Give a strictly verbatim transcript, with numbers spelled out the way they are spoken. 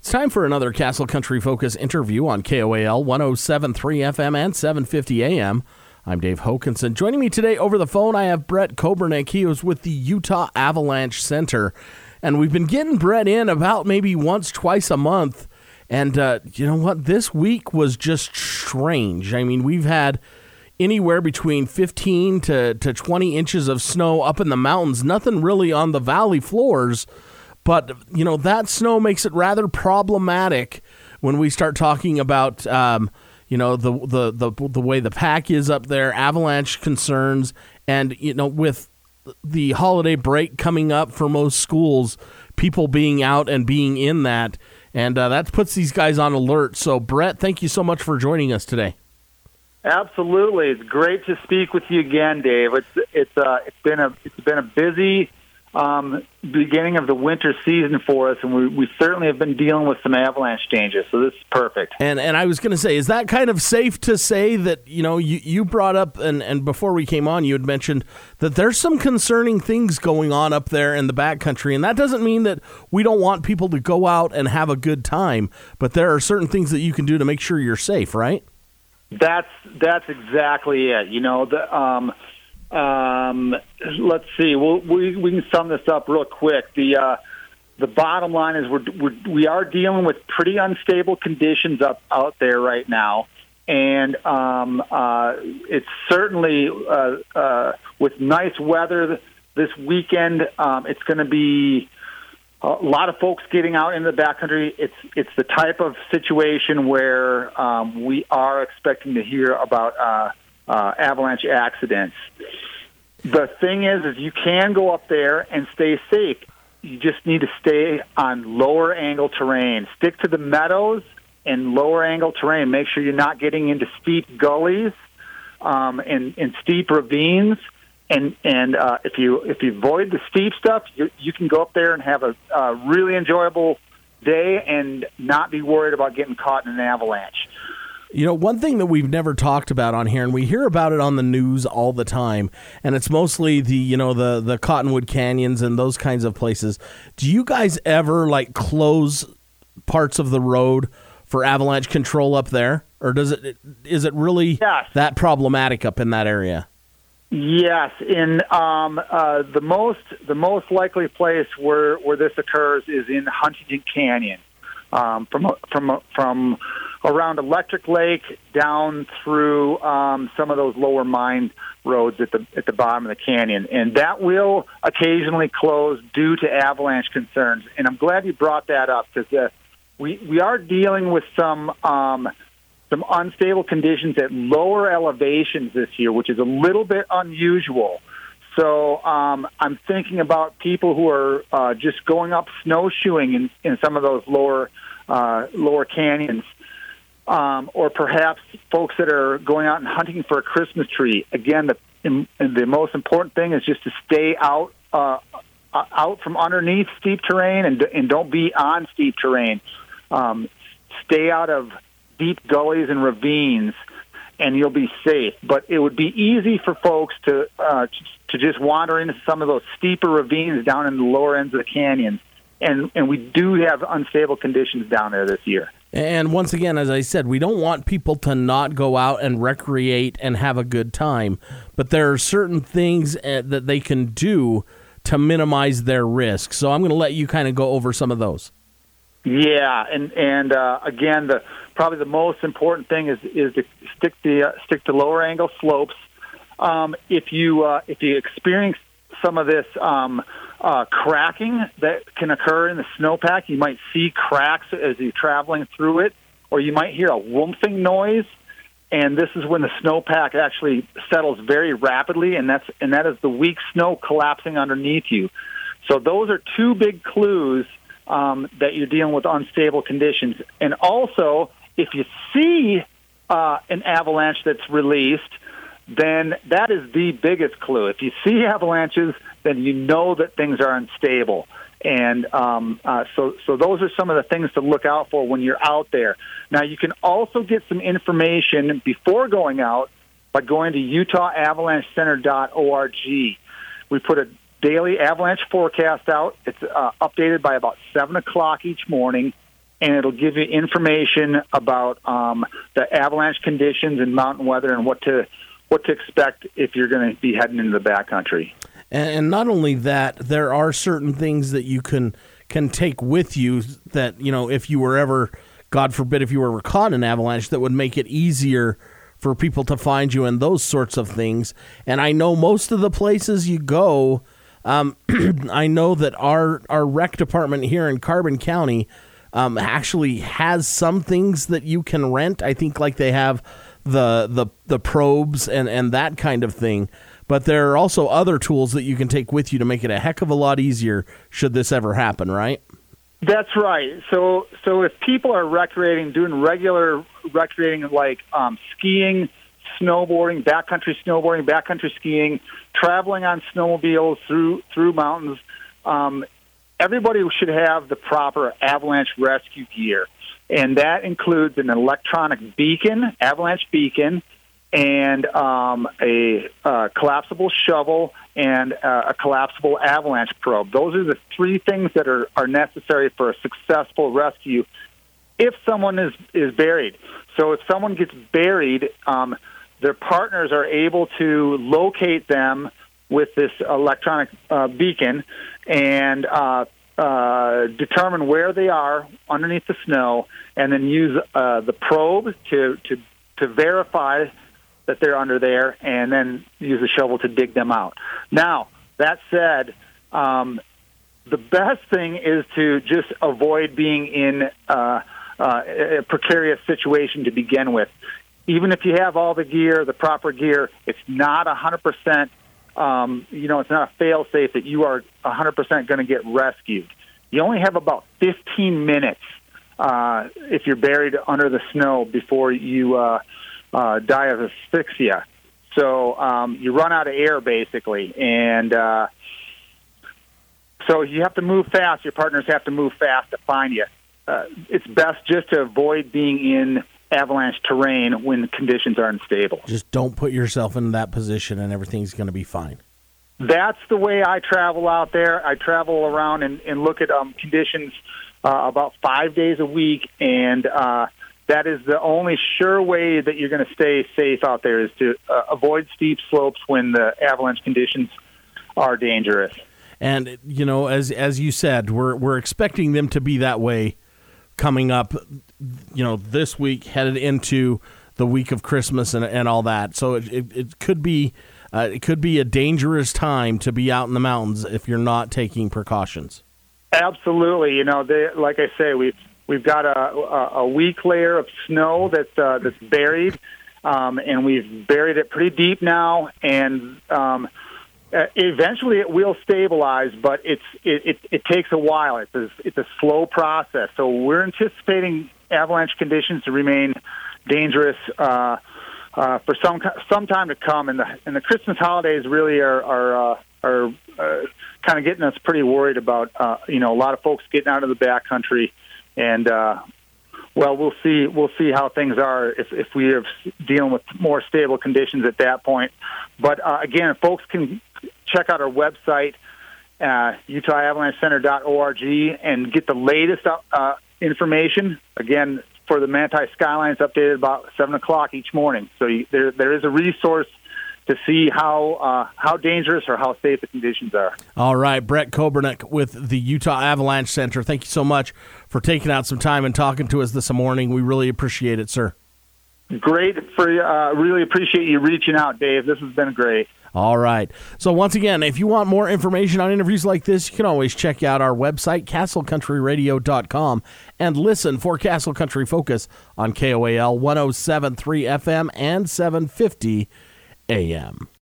It's time for another Castle Country Focus interview on K O A L one oh seven point three F M and seven fifty A M. I'm Dave Hokinson. Joining me today over the phone, I have Brett Kobernick. He was with the Utah Avalanche Center, and we've been getting Brett in about maybe once, twice a month. And uh, you know what? This week was just strange. I mean, we've had anywhere between fifteen to, to twenty inches of snow up in the mountains, nothing really on the valley floors. But, you know, that snow makes it rather problematic when we start talking about, um, you know, the, the, the, the way the pack is up there, avalanche concerns, and, you know, with the holiday break coming up for most schools, people being out and being in that, and uh, that puts these guys on alert. So, Brett, thank you so much for joining us today. Absolutely. It's great to speak with you again, Dave. It's, it's, uh, it's been a, it's been a busy Um, beginning of the winter season for us, and we, we certainly have been dealing with some avalanche changes, so this is perfect. And and I was going to say, is that kind of safe to say that, you know, you, you brought up, and, and before we came on, you had mentioned that there's some concerning things going on up there in the backcountry, and that doesn't mean that we don't want people to go out and have a good time, but there are certain things that you can do to make sure you're safe, right? That's, that's exactly it. You know, the... Um, Um, let's see. We'll, we we can sum this up real quick. The uh, the bottom line is we're, we're we are dealing with pretty unstable conditions up out there right now, and um, uh, it's certainly uh, uh, with nice weather this weekend. Um, it's going to be a lot of folks getting out into the backcountry. It's it's the type of situation where um, we are expecting to hear about uh, uh, avalanche accidents. The thing is, is you can go up there and stay safe. You just need to stay on lower angle terrain. Stick to the meadows and lower angle terrain. Make sure you're not getting into steep gullies um, and, and steep ravines. And and uh, if you if you avoid the steep stuff, you, you can go up there and have a, a really enjoyable day and not be worried about getting caught in an avalanche. You know, one thing that we've never talked about on here, and we hear about it on the news all the time, and it's mostly the, you know, the, the Cottonwood Canyons and those kinds of places. Do you guys ever, like, close parts of the road for avalanche control up there? Or does it, is it really yes. that problematic up in that area? Yes. In um, uh, the most the most likely place where, where this occurs is in Huntington Canyon. Um, from from from around Electric Lake down through um, some of those lower mine roads at the at the bottom of the canyon, and that will occasionally close due to avalanche concerns. And I'm glad you brought that up because uh, we we are dealing with some um, some unstable conditions at lower elevations this year, which is a little bit unusual. So um, I'm thinking about people who are uh, just going up snowshoeing in, in some of those lower uh, lower canyons, um, or perhaps folks that are going out and hunting for a Christmas tree. Again, the in, the most important thing is just to stay out uh, out from underneath steep terrain and and don't be on steep terrain. Um, stay out of deep gullies and ravines, and you'll be safe. But it would be easy for folks to uh, to just wander into some of those steeper ravines down in the lower ends of the canyons. And and we do have unstable conditions down there this year. And once again, as I said, we don't want people to not go out and recreate and have a good time. But there are certain things that they can do to minimize their risk. So I'm going to let you kind of go over some of those. Yeah, and and uh, again, the probably the most important thing is is to stick the uh, stick to lower angle slopes. Um, if you uh, if you experience some of this um, uh, cracking that can occur in the snowpack, you might see cracks as you're traveling through it, or you might hear a whoomphing noise. And this is when the snowpack actually settles very rapidly, and that's and that is the weak snow collapsing underneath you. So those are two big clues um, that you're dealing with unstable conditions. And also, if you see uh, an avalanche that's released, then that is the biggest clue. If you see avalanches, then you know that things are unstable. And um, uh, so, so those are some of the things to look out for when you're out there. Now, you can also get some information before going out by going to Utah Avalanche Center dot org. We put a daily avalanche forecast out. It's uh, updated by about seven o'clock each morning. and it'll give you information about um, the avalanche conditions and mountain weather and what to what to expect if you're going to be heading into the backcountry. And not only that, there are certain things that you can can take with you that, you know, if you were ever, God forbid, if you were caught in an avalanche, that would make it easier for people to find you and those sorts of things. And I know most of the places you go, um, I know that our, our rec department here in Carbon County um, actually has some things that you can rent. I think like they have the the, the probes and, and that kind of thing. But there are also other tools that you can take with you to make it a heck of a lot easier should this ever happen, right? That's right. So so if people are recreating, doing regular recreating like um, skiing, snowboarding, backcountry snowboarding, backcountry skiing, traveling on snowmobiles through through mountains, um, everybody should have the proper avalanche rescue gear. And that includes an electronic beacon, avalanche beacon, and um, a uh, collapsible shovel, and uh, a collapsible avalanche probe. Those are the three things that are, are necessary for a successful rescue if someone is, is buried. So if someone gets buried, um, their partners are able to locate them with this electronic uh, beacon and uh, uh, determine where they are underneath the snow, and then use uh, the probe to, to, to verify that they're under there, and then use a shovel to dig them out. Now, that said, um, the best thing is to just avoid being in uh, uh, a precarious situation to begin with. Even if you have all the gear, the proper gear, it's not one hundred percent, um, you know, it's not a fail-safe that you are one hundred percent going to get rescued. You only have about fifteen minutes uh, if you're buried under the snow before you uh, Uh, die of asphyxia. So um, you run out of air, basically. And uh, so you have to move fast. Your partners have to move fast to find you. Uh, it's best just to avoid being in avalanche terrain when the conditions are unstable. Just don't put yourself in that position and everything's going to be fine. That's the way I travel out there. I travel around and, and look at um, conditions uh, about five days a week, and uh that is the only sure way that you're going to stay safe out there, is to uh, avoid steep slopes when the avalanche conditions are dangerous. And, you know, as as you said, we're we're expecting them to be that way coming up, you know, this week, headed into the week of Christmas and and all that. So it it, it could be uh, it could be a dangerous time to be out in the mountains if you're not taking precautions. Absolutely. You know, they, like I say, we've We've got a, a, a weak layer of snow that's uh, that's buried, um, and we've buried it pretty deep now. And um, uh, eventually, it will stabilize, but it's it, it, it takes a while. It's a, it's a slow process. So we're anticipating avalanche conditions to remain dangerous uh, uh, for some some time to come. And the and the Christmas holidays really are are uh, are uh, kind of getting us pretty worried about uh, you know a lot of folks getting out of the backcountry. And uh, well, we'll see. We'll see how things are if, if we are dealing with more stable conditions at that point. But uh, again, folks can check out our website, uh, Utah Avalanche Center dot org, and get the latest uh, information. Again, for the Manti Skyline, it's updated about seven o'clock each morning. So you, there there is a resource to see how uh, how dangerous or how safe the conditions are. All right, Brett Kobernick with the Utah Avalanche Center. Thank you so much for taking out some time and talking to us this morning. We really appreciate it, sir. Great. For uh, really appreciate you reaching out, Dave. This has been great. All right. So once again, if you want more information on interviews like this, you can always check out our website, castle country radio dot com, and listen for Castle Country Focus on K O A L one oh seven point three F M and seven fifty A M.